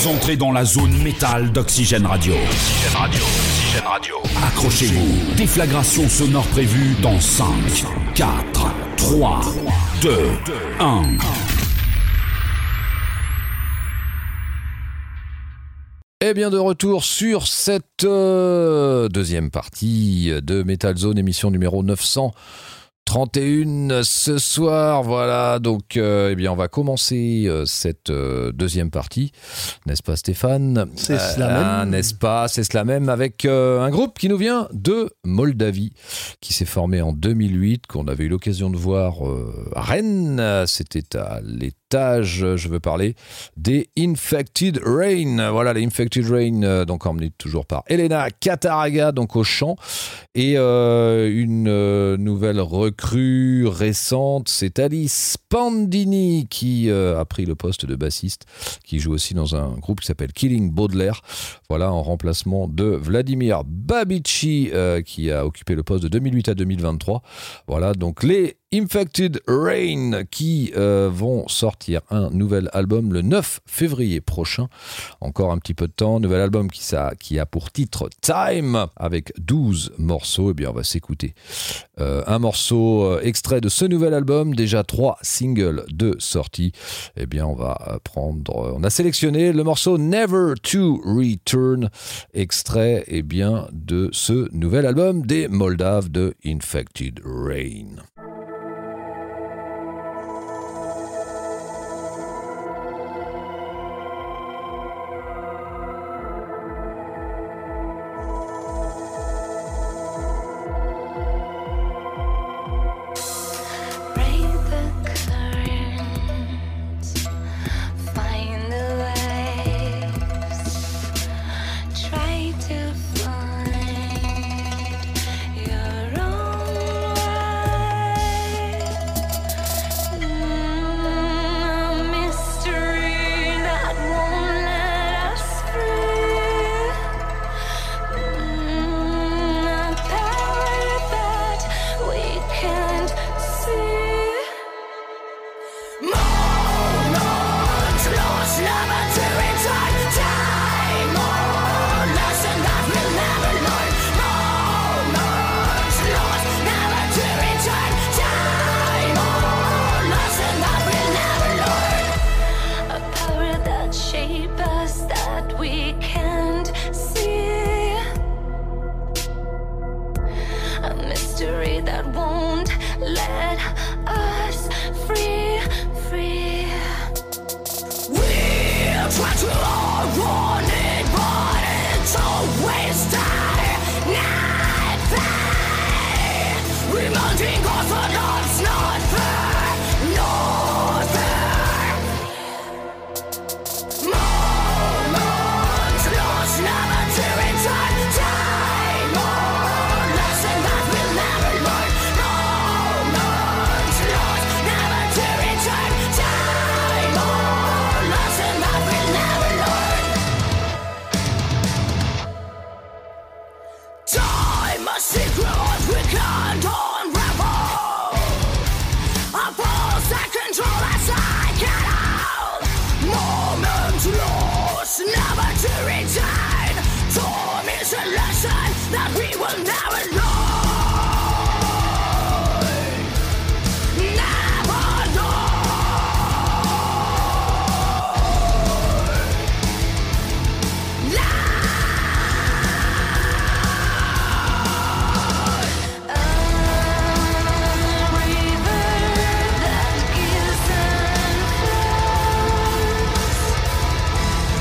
Vous entrez dans la zone métal d'Oxygène Radio. Oxygène Radio. Oxygène Radio. Accrochez-vous. Déflagration sonore prévue dans 5, 4, 3, 2, 1. Et bien de retour sur cette deuxième partie de Metal Zone, émission numéro 931 ce soir. Voilà, donc eh bien on va commencer cette deuxième partie, n'est-ce pas Stéphane? C'est cela même. N'est-ce pas? C'est cela même, avec un groupe qui nous vient de Moldavie, qui s'est formé en 2008, qu'on avait eu l'occasion de voir à Rennes. C'était à l'étage, je veux parler des Infected Rain. Voilà, les Infected Rain, donc emmenés toujours par Elena Cataraga, donc au chant, et une nouvelle recrue récente, c'est Alice Pandini qui a pris le poste de bassiste, qui joue aussi dans un groupe qui s'appelle Killing Baudelaire. Voilà, en remplacement de Vladimir Babici, qui a occupé le poste de 2008 à 2023. Voilà, donc les Infected Rain qui vont sortir un nouvel album le 9 février prochain. Encore un petit peu de temps. Nouvel album qui a pour titre Time, avec 12 morceaux. Eh bien, on va s'écouter un morceau extrait de ce nouvel album. Déjà 3 singles de sortie. Eh bien, on a sélectionné le morceau Never to Return, extrait eh bien, de ce nouvel album des Moldaves de Infected Rain.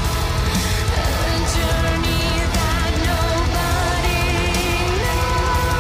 Journey that nobody knows.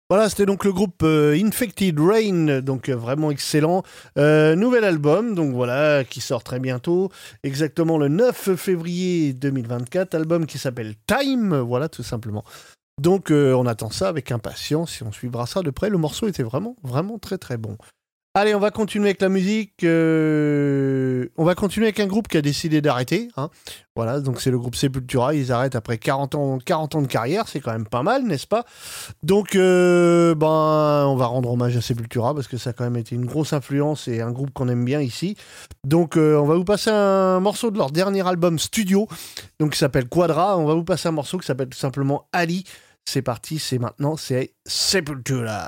Voilà, c'était donc le groupe Infected Rain, donc vraiment excellent. Nouvel album, donc voilà, qui sort très bientôt, exactement le 9 février 2024, album qui s'appelle Time, voilà, tout simplement. Donc on attend ça avec impatience et on suivra ça de près. Le morceau était vraiment, vraiment très très bon. Allez, on va continuer avec la musique. On va continuer avec un groupe qui a décidé d'arrêter. Hein. Voilà, donc c'est le groupe Sepultura. Ils arrêtent après 40 ans de carrière. C'est quand même pas mal, n'est-ce pas ? Donc, on va rendre hommage à Sepultura parce que ça a quand même été une grosse influence et un groupe qu'on aime bien ici. Donc, on va vous passer un morceau de leur dernier album studio, donc qui s'appelle Quadra. On va vous passer un morceau qui s'appelle tout simplement Ali. C'est parti, c'est maintenant, c'est Sepultura.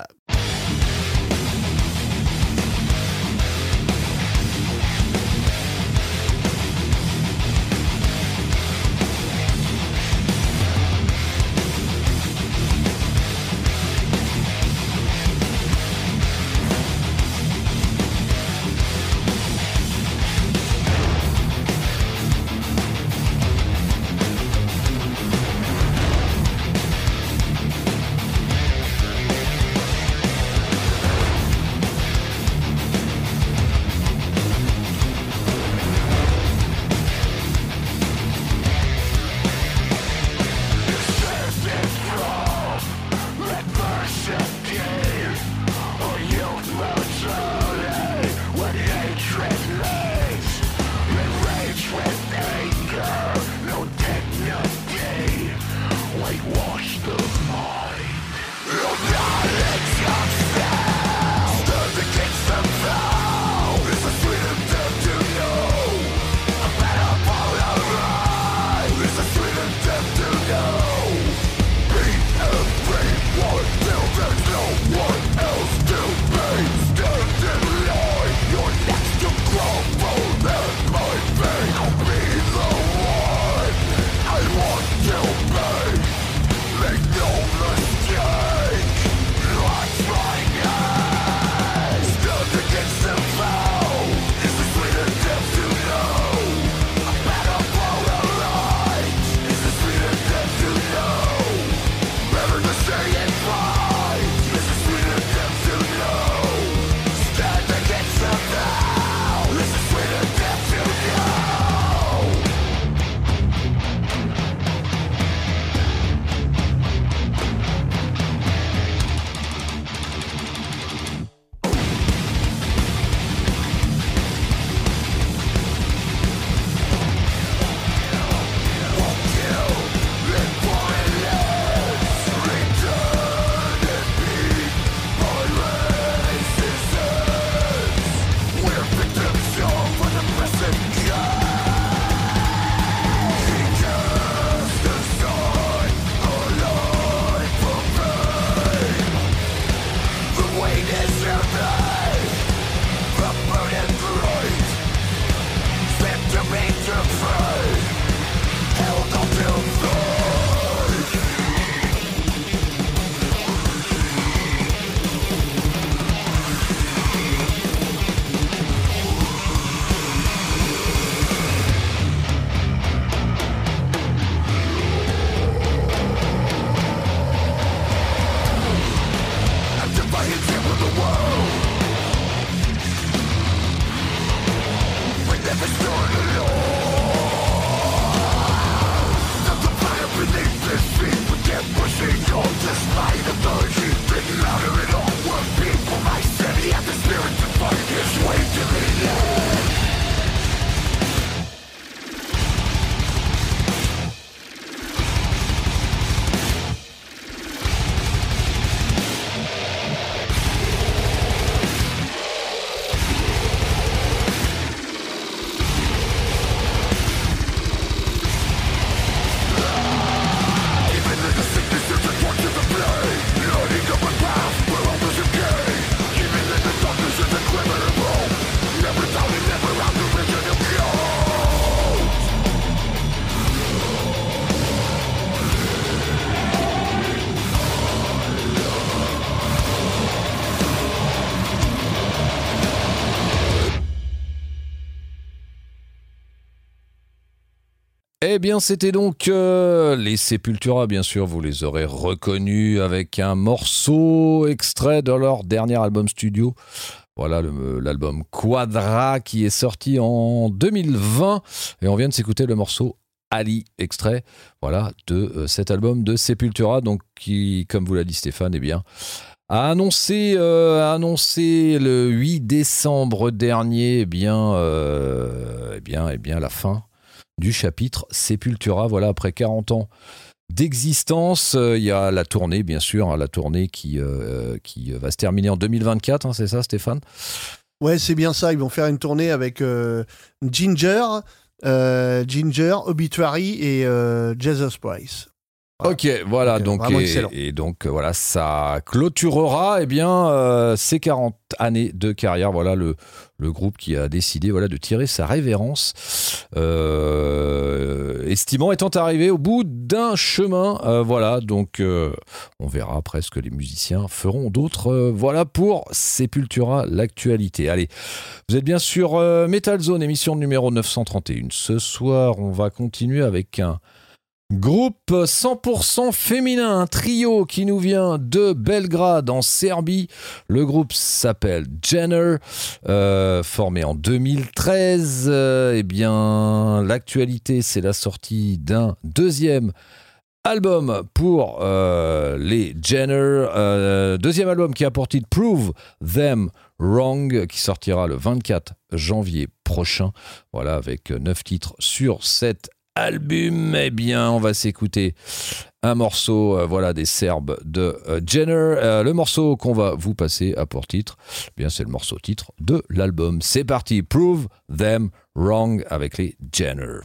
Eh bien, c'était donc les Sepultura, bien sûr, vous les aurez reconnus avec un morceau extrait de leur dernier album studio. Voilà l'album Quadra qui est sorti en 2020 et on vient de s'écouter le morceau Ali, extrait voilà, de cet album de Sepultura, donc qui, comme vous l'a dit Stéphane, eh bien, a annoncé le 8 décembre dernier eh bien, la fin du chapitre Sepultura. Voilà, après 40 ans d'existence, il y a la tournée, bien sûr, la tournée qui va se terminer en 2024, c'est ça Stéphane ? Ouais, c'est bien ça, ils vont faire une tournée avec Ginger, Obituary et Jesus Price. Voilà. Ok, voilà, donc voilà, ça clôturera ces 40 années de carrière. Voilà le groupe qui a décidé de tirer sa révérence, estimant étant arrivé au bout d'un chemin. Donc on verra après ce que les musiciens feront d'autres. Voilà pour Sepultura, l'actualité. Allez, vous êtes bien sur Metal Zone, émission numéro 931. Ce soir, on va continuer avec un groupe 100% féminin, un trio qui nous vient de Belgrade en Serbie. Le groupe s'appelle Jenner, formé en 2013. L'actualité, c'est la sortie d'un deuxième album pour les Jenner. Deuxième album qui a pour titre Prove Them Wrong, qui sortira le 24 janvier prochain. Voilà, avec 9 titres sur cet album. On va s'écouter un morceau des Serbes de Jenner. Le morceau qu'on va vous passer à pour titre, c'est le morceau titre de l'album. C'est parti, Prove Them Wrong avec les Jenner.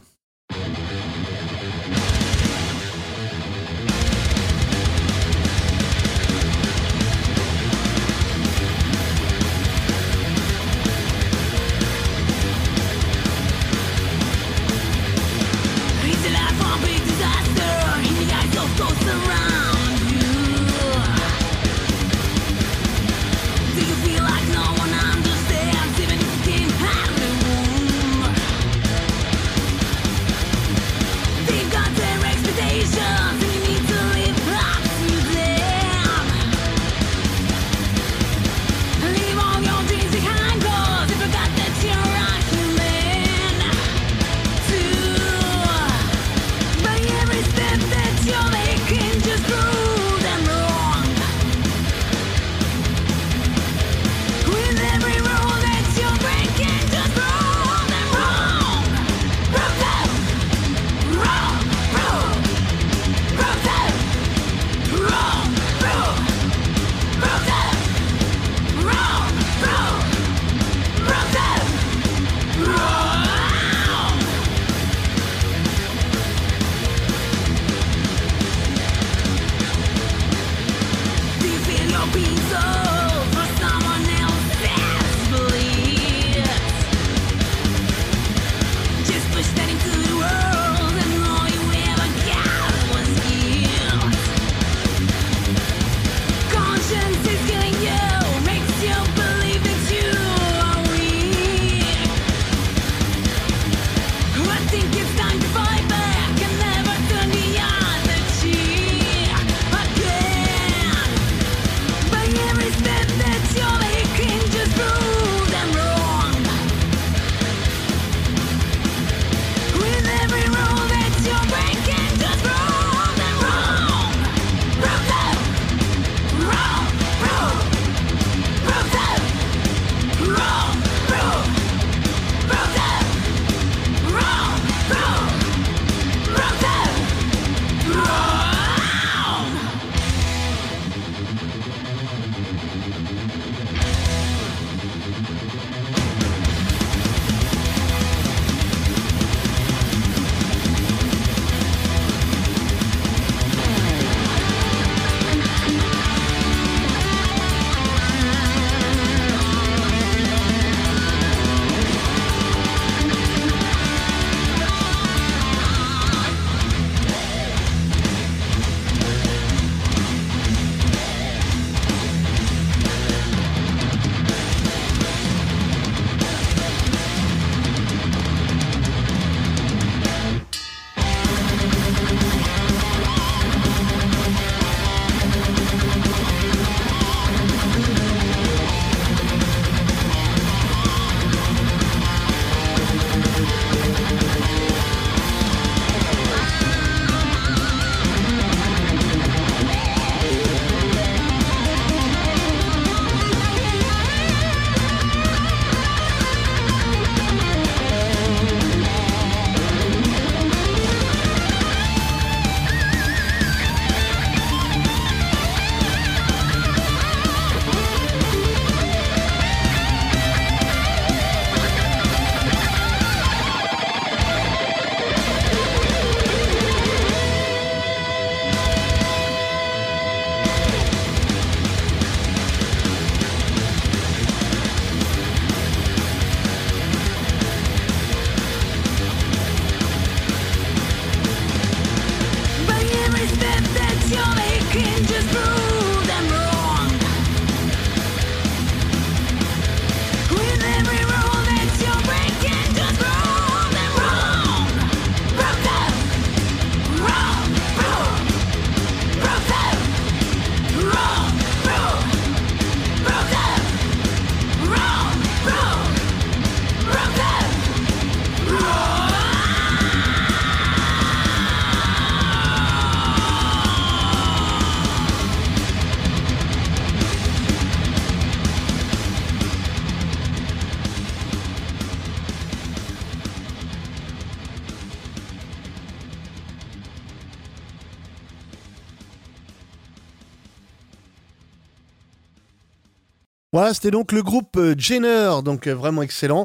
Voilà, c'était donc le groupe Jenner, donc vraiment excellent.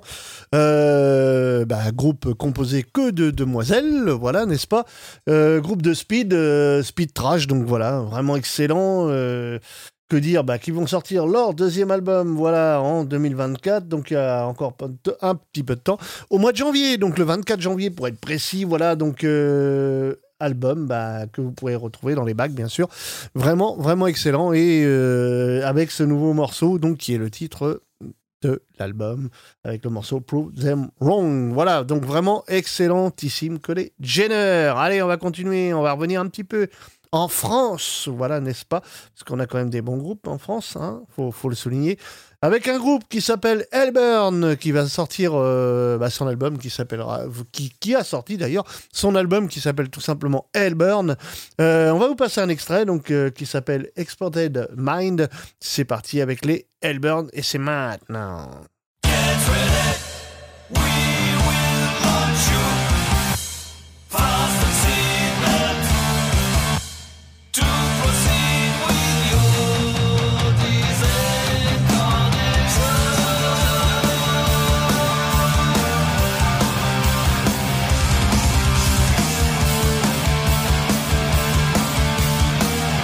Groupe composé que de demoiselles, voilà, n'est-ce pas ? Groupe de speed trash, donc voilà, vraiment excellent. Que dire, qui vont sortir leur deuxième album, voilà, en 2024, donc il y a encore un petit peu de temps. Au mois de janvier, donc le 24 janvier pour être précis, voilà, donc album que vous pourrez retrouver dans les bacs, bien sûr. Vraiment, vraiment excellent. Et avec ce nouveau morceau, donc qui est le titre de l'album, avec le morceau Prove Them Wrong. Voilà, donc vraiment excellentissime que les Jenner. Allez, on va continuer, on va revenir un petit peu en France, voilà, n'est-ce pas ? Parce qu'on a quand même des bons groupes en France, hein, faut le souligner. Avec un groupe qui s'appelle Hellburn, qui va sortir son album qui s'appellera, qui a sorti d'ailleurs son album qui s'appelle tout simplement Hellburn. On va vous passer un extrait donc qui s'appelle Exported Mind. C'est parti avec les Hellburn et c'est maintenant. Get ready, we will launch you fast and seatbelt to proceed with your design connection.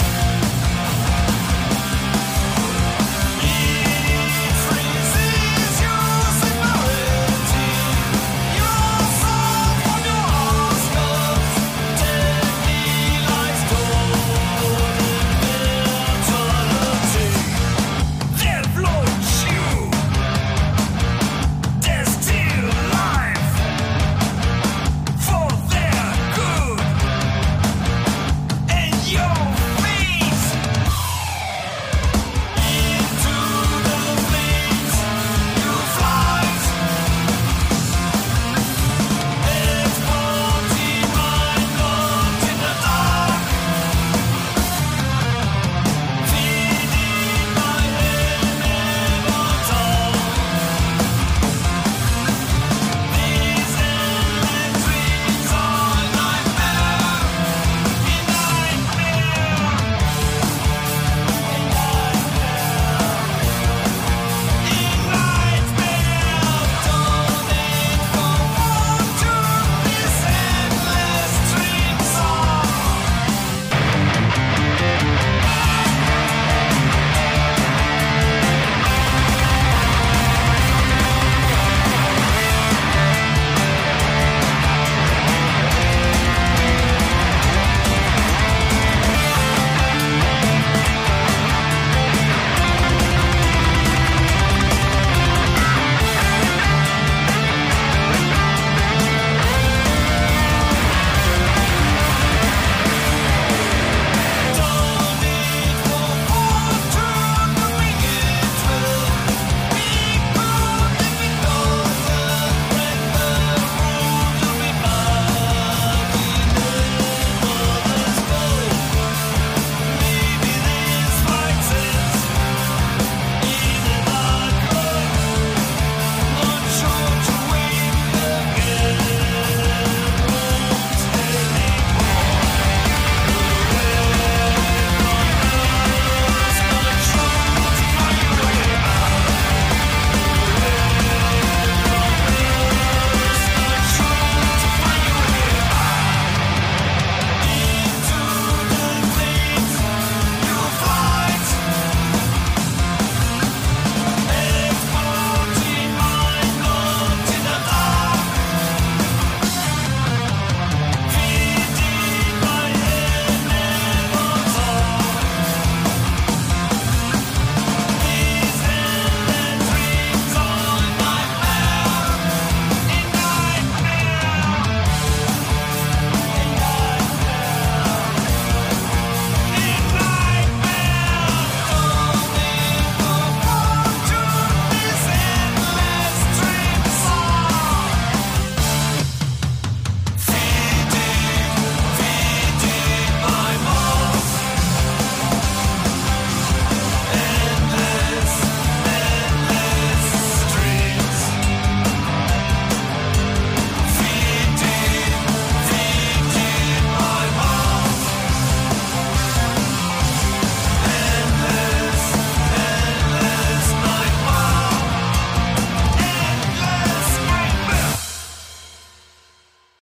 It freezes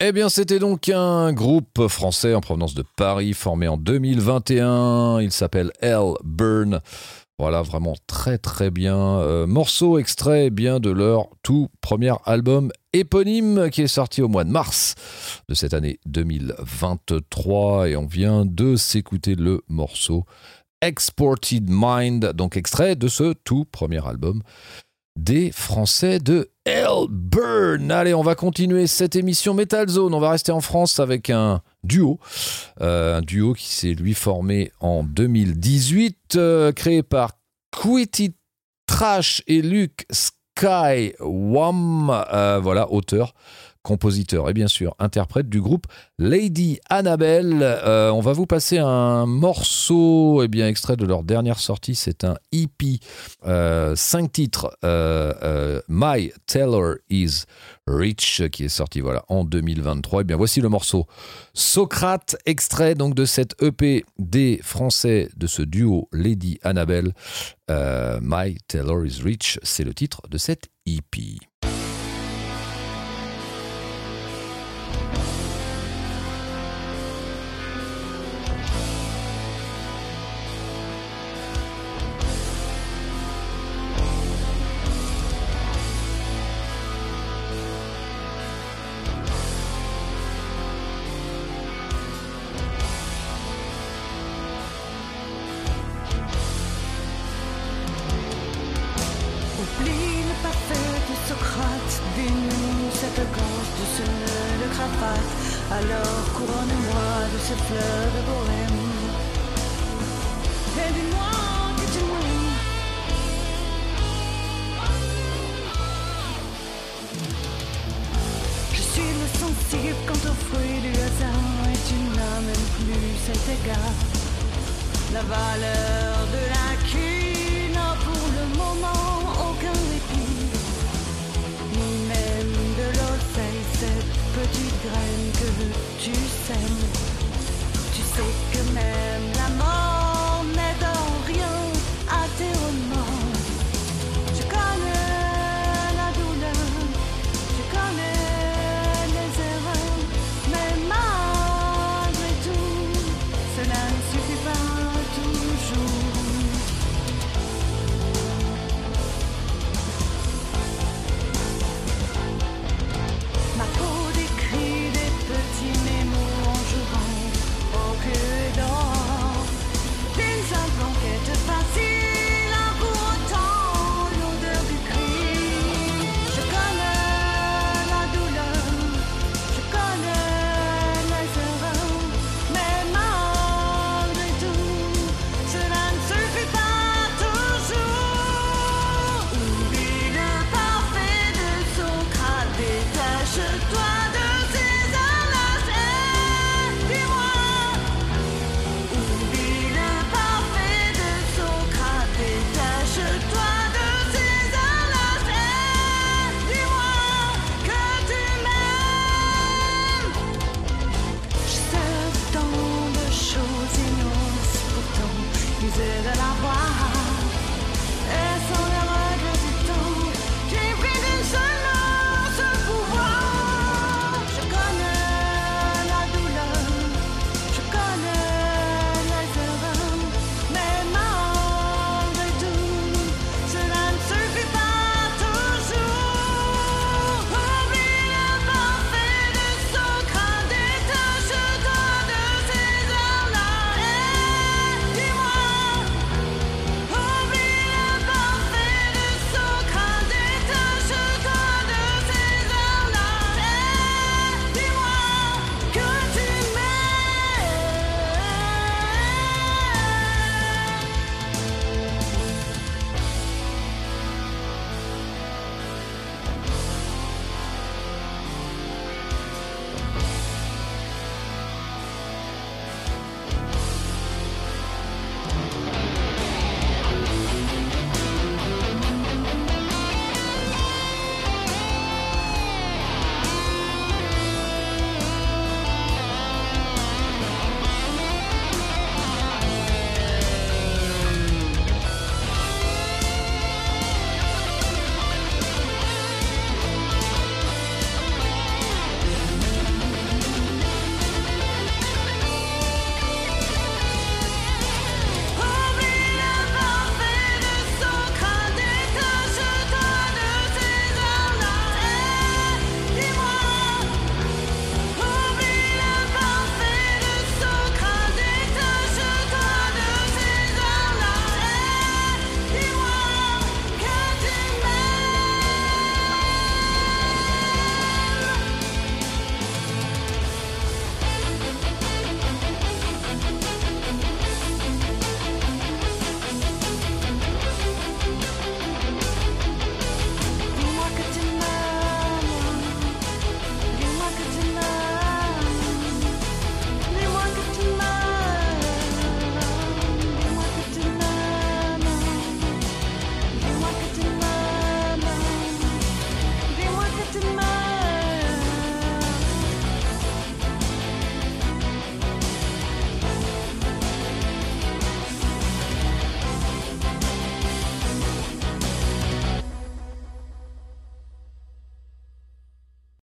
Eh bien, c'était donc un groupe français en provenance de Paris, formé en 2021. Il s'appelle Hell Burn. Voilà, vraiment très très bien. Morceau extrait eh bien de leur tout premier album éponyme qui est sorti au mois de mars de cette année 2023. Et on vient de s'écouter le morceau Exported Mind, donc extrait de ce tout premier album des Français de Hell Burn. Allez, on va continuer cette émission Metal Zone. On va rester en France avec un duo qui s'est lui formé en 2018, créé par Quitty Trash et Luke Skywam, voilà, auteur, compositeur et bien sûr interprète du groupe Lady Annabelle. On va vous passer un morceau extrait de leur dernière sortie. C'est un EP, 5 titres, My Tailor is Rich, qui est sorti en 2023. Voici le morceau Socrate, extrait donc de cette EP des Français de ce duo Lady Annabelle. My Tailor is Rich, c'est le titre de cette EP. Alors couronne-moi de ce fleuve de bohème et dis-moi que tu m'aimes. Je suis le sensible quant aux fruits du hasard et tu n'as même plus cet égard. La valeur de la qui n'a pour le moment aucun répit, ni même de l'oseille, cette petite graine que tu sèmes. Tu sais que même la mort n'aide en rien à tes remords. Je connais la douleur, je connais les erreurs, mais malgré tout, cela ne suffit pas toujours.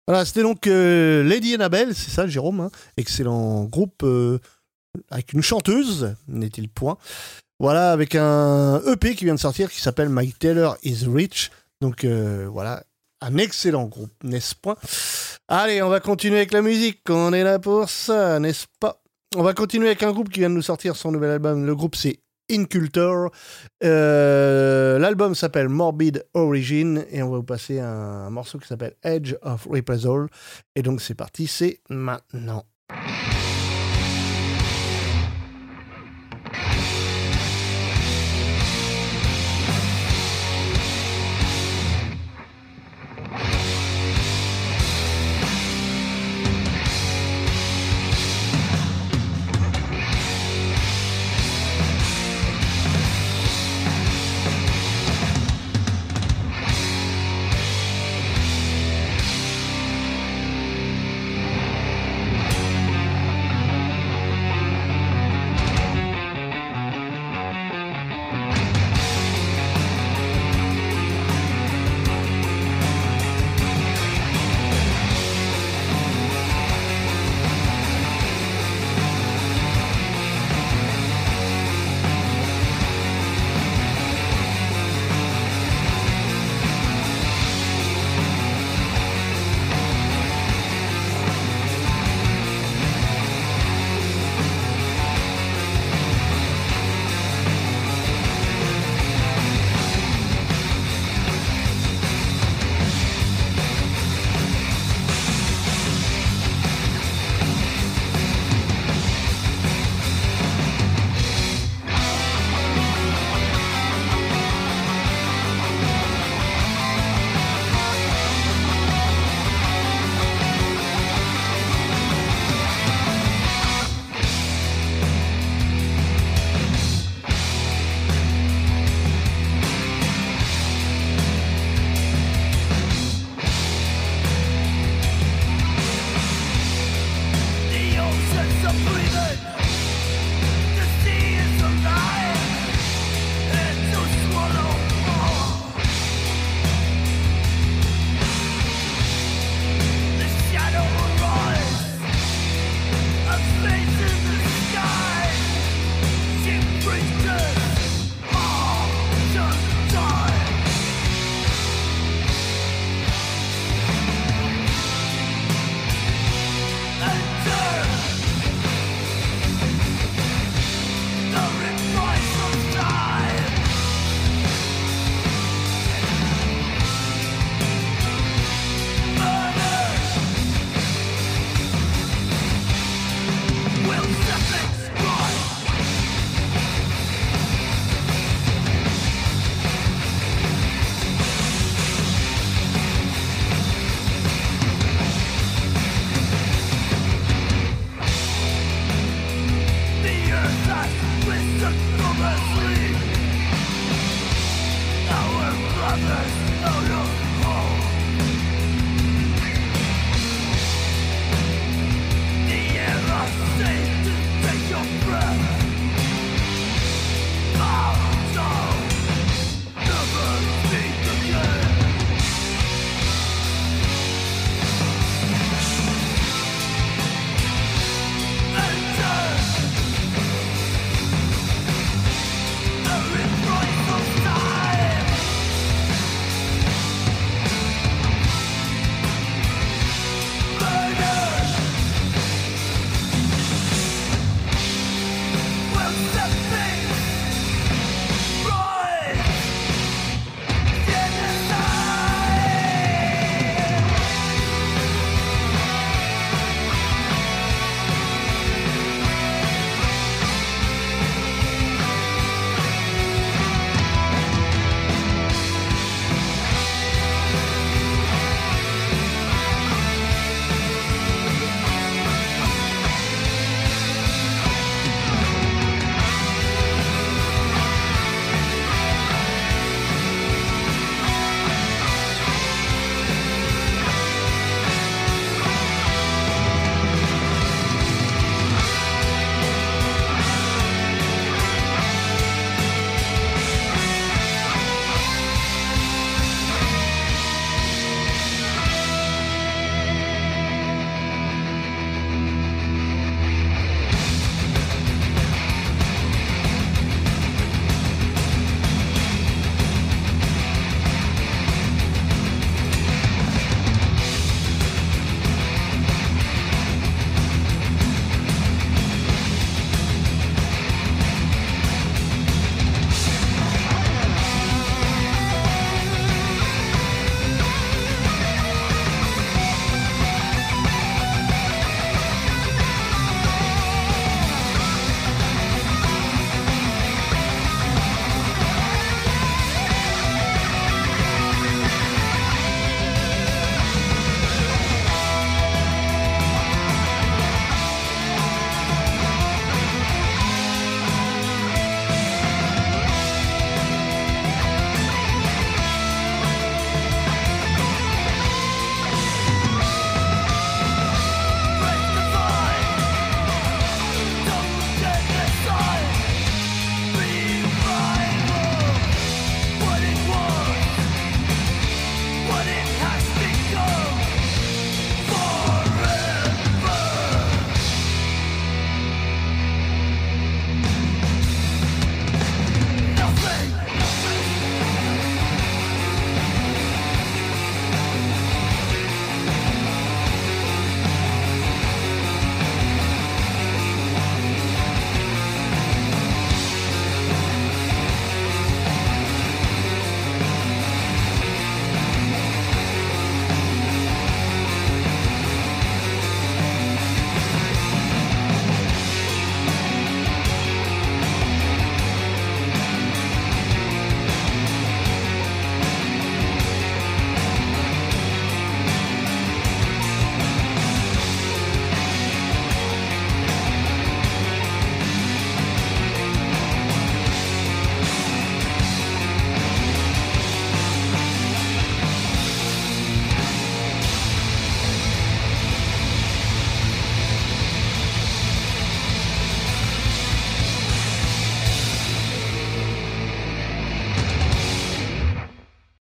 Voilà, c'était donc Lady Annabelle, c'est ça, Jérôme, hein. Excellent groupe avec une chanteuse, n'est-il point. Voilà, avec un EP qui vient de sortir qui s'appelle My Tailor is Rich. Donc voilà, un excellent groupe, n'est-ce pas? Allez, on va continuer avec la musique, on est là pour ça, n'est-ce pas? On va continuer avec un groupe qui vient de nous sortir son nouvel album. Le groupe, c'est Inculture. L'album s'appelle Morbid Origin et on va vous passer un morceau qui s'appelle Edge of Reprisal. Et donc c'est parti, c'est maintenant.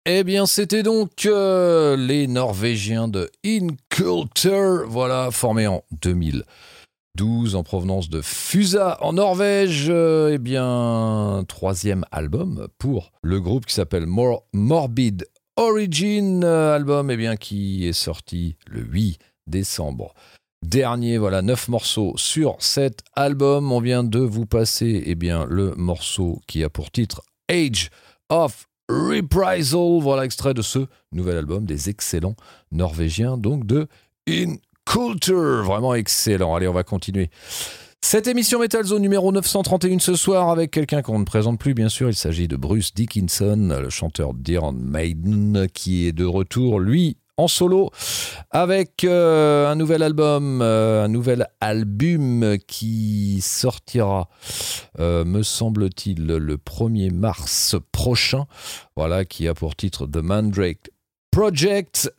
Eh bien, c'était donc les Norvégiens de Inculture, voilà, formés en 2012 en provenance de Fusa en Norvège. Eh bien, troisième album pour le groupe qui s'appelle Morbid Origin, album eh bien, qui est sorti le 8 décembre dernier. Voilà, 9 morceaux sur cet album. On vient de vous passer eh bien, le morceau qui a pour titre Age of Reprisal, voilà extrait de ce nouvel album des excellents Norvégiens, donc de Inculture, vraiment excellent. Allez, on va continuer cette émission Metal Zone numéro 931 ce soir avec quelqu'un qu'on ne présente plus, bien sûr. Il s'agit de Bruce Dickinson, le chanteur d'Iron Maiden, qui est de retour, lui, en solo, avec un nouvel album qui sortira, me semble-t-il, le 1er mars prochain, voilà, qui a pour titre The Mandrake Project.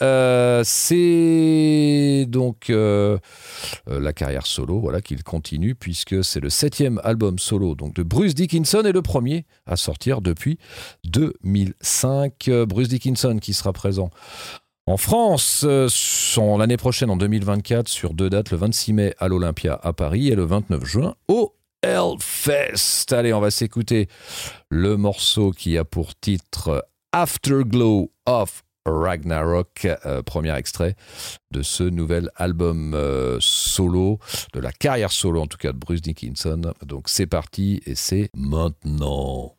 C'est donc la carrière solo, voilà, qu'il continue, puisque c'est le 7e album solo donc, de Bruce Dickinson et le premier à sortir depuis 2005. Bruce Dickinson qui sera présent en France, l'année prochaine, en 2024, sur 2 dates, le 26 mai à l'Olympia à Paris et le 29 juin au Hellfest. Allez, on va s'écouter le morceau qui a pour titre Afterglow of Ragnarok, premier extrait de ce nouvel album solo, de la carrière solo en tout cas de Bruce Dickinson. Donc c'est parti et c'est maintenant.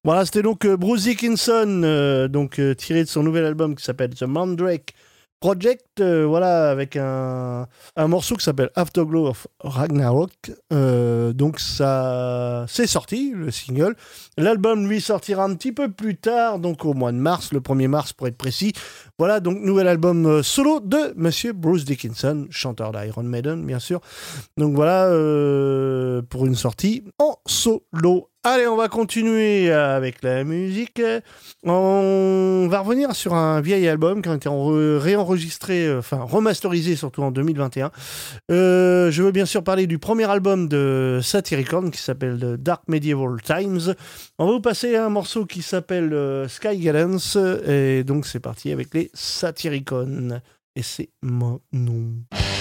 Voilà, c'était donc Bruce Dickinson, tiré de son nouvel album qui s'appelle The Mandrake Project, voilà, avec un morceau qui s'appelle Afterglow of Ragnarok. Donc ça, c'est sorti, le single. L'album, lui, sortira un petit peu plus tard, donc au mois de mars, le 1er mars pour être précis. Voilà, donc nouvel album solo de Monsieur Bruce Dickinson, chanteur d'Iron Maiden, bien sûr. Donc voilà, pour une sortie en solo. Allez, on va continuer avec la musique. On va revenir sur un vieil album qui a été réenregistré, remasterisé surtout en 2021. Je veux bien sûr parler du premier album de Satyricon qui s'appelle The Dark Medieval Times. On va vous passer un morceau qui s'appelle Sky Guidance. Et donc c'est parti avec les Satyricon. Et c'est mon nom.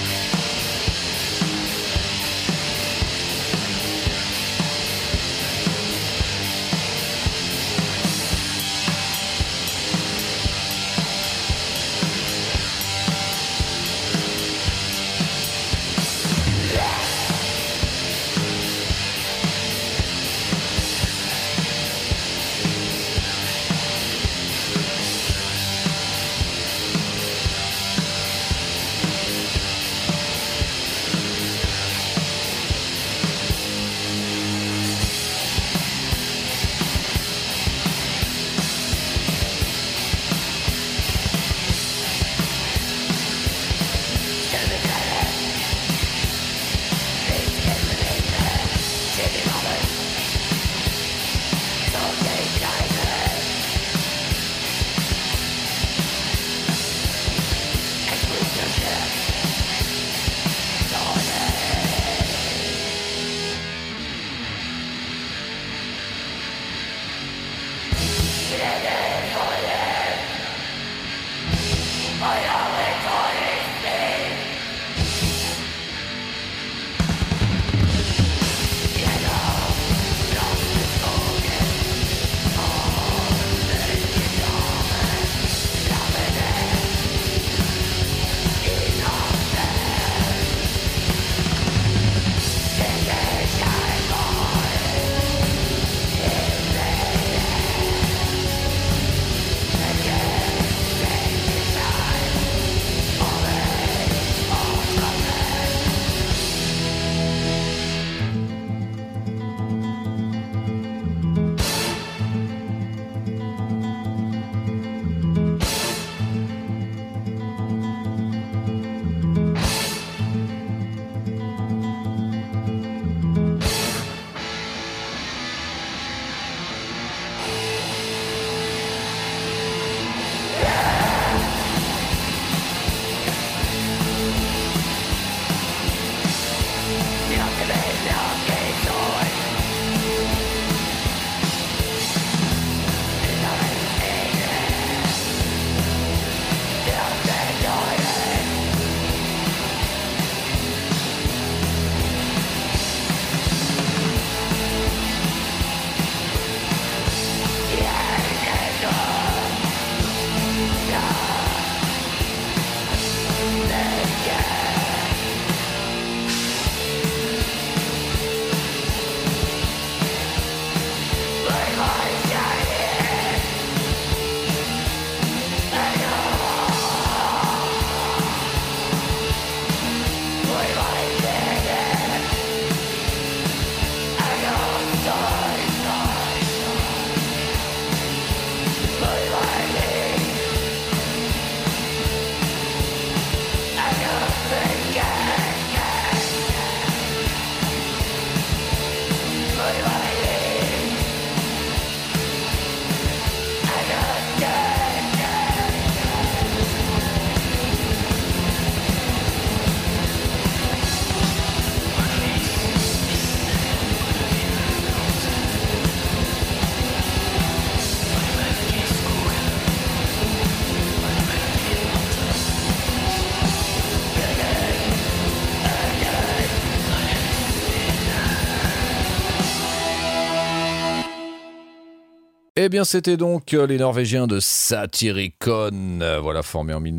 Eh bien, c'était donc les Norvégiens de Satyricon, voilà, formés en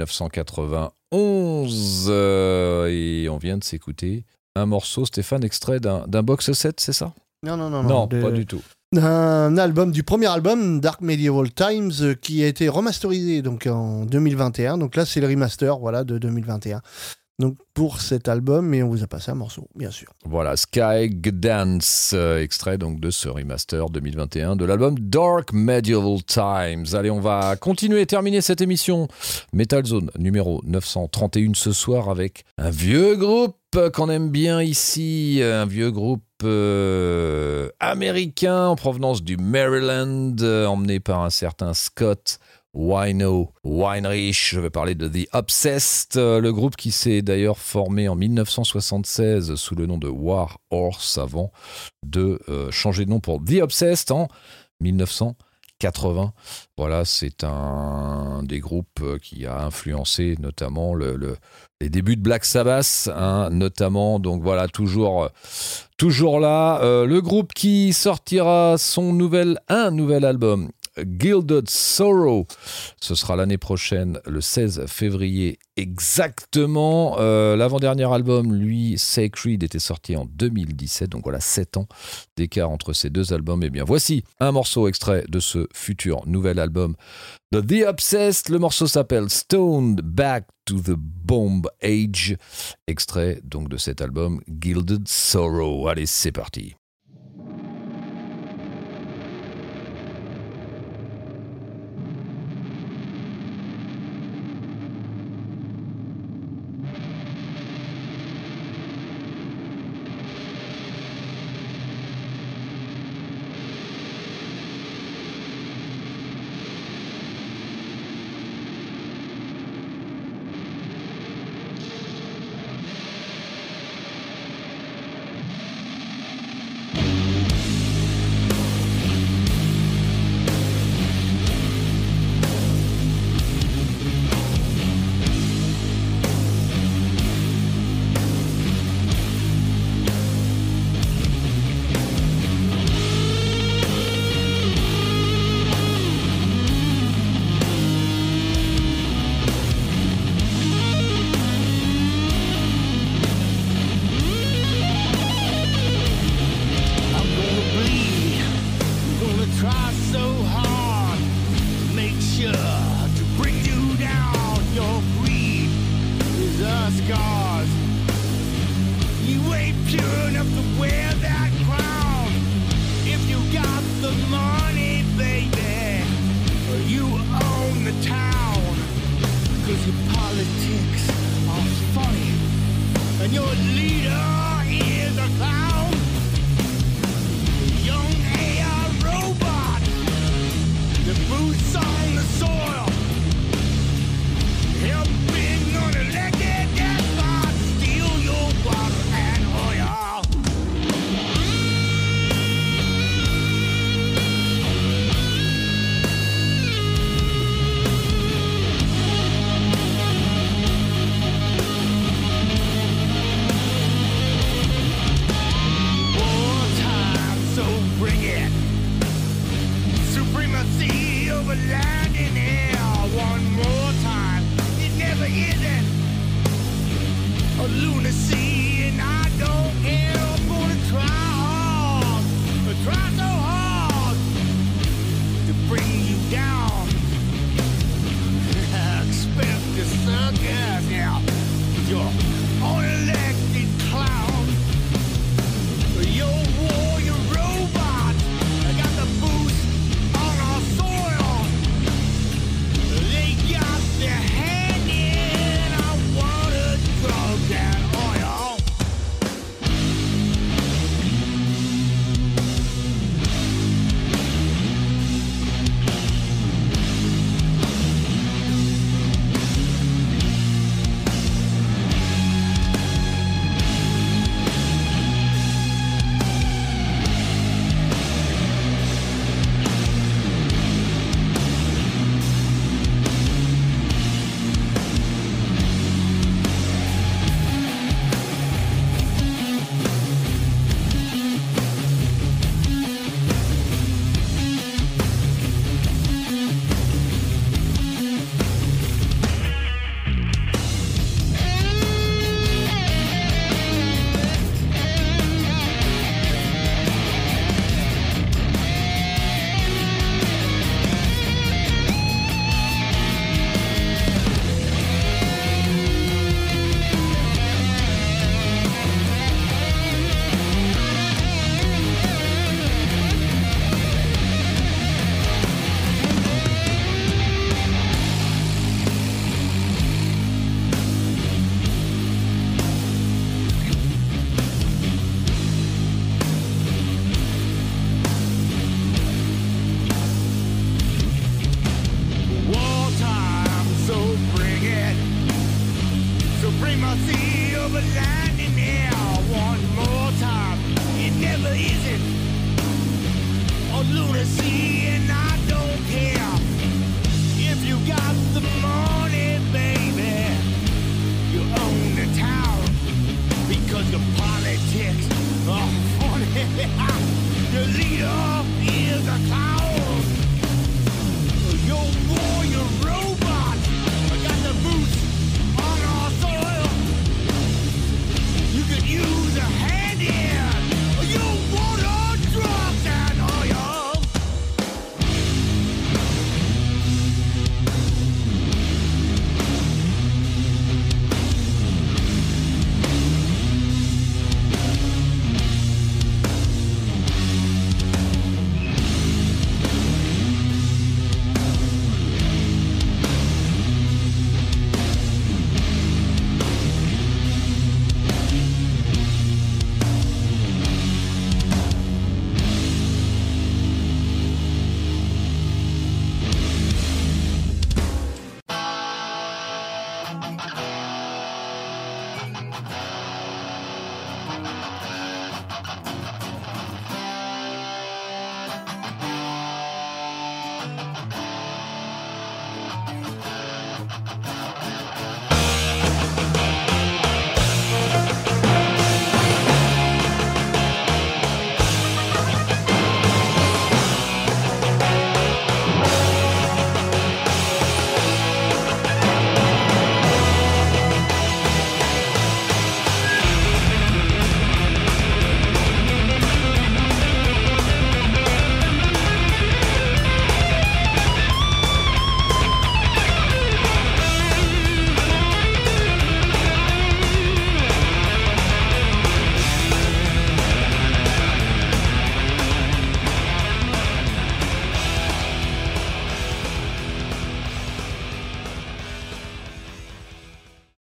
1991. Et on vient de s'écouter un morceau, Stéphane, extrait d'un box set, c'est ça ? Non, Pas du tout. du premier album, Dark Medieval Times, qui a été remasterisé donc en 2021. Donc là, c'est le remaster, voilà, de 2021. Donc pour cet album, et on vous a passé un morceau, bien sûr. Voilà, Sky Dance, extrait donc de ce remaster 2021 de l'album Dark Medieval Times. Allez, on va continuer et terminer cette émission Metal Zone numéro 931 ce soir avec un vieux groupe qu'on aime bien ici, un vieux groupe américain en provenance du Maryland, emmené par un certain Scott Weinrich. Je vais parler de The Obsessed, le groupe qui s'est d'ailleurs formé en 1976 sous le nom de War Horse avant de changer de nom pour The Obsessed en 1980. Voilà, c'est un des groupes qui a influencé notamment les débuts de Black Sabbath, hein, notamment. Donc voilà, toujours là. Le groupe qui sortira un nouvel album, Gilded Sorrow, ce sera l'année prochaine, le 16 février exactement. L'avant-dernier album, lui, Sacred, était sorti en 2017, donc voilà, 7 ans d'écart entre ces deux albums. Et bien voici un morceau extrait de ce futur nouvel album de The Obsessed. Le morceau s'appelle Stoned Back to the Bomb Age, extrait donc de cet album Gilded Sorrow. Allez, c'est parti. Their hand in, I wanted drugs and oil. a silver lining here one more time. It never isn't a lunacy, and I don't care if you got the money, baby. You own the town because your politics are funny. The leader is a clown. Yo, boy, you're robot. I got the boots on our soil. You could use a hand in. You water, drugs, and oil.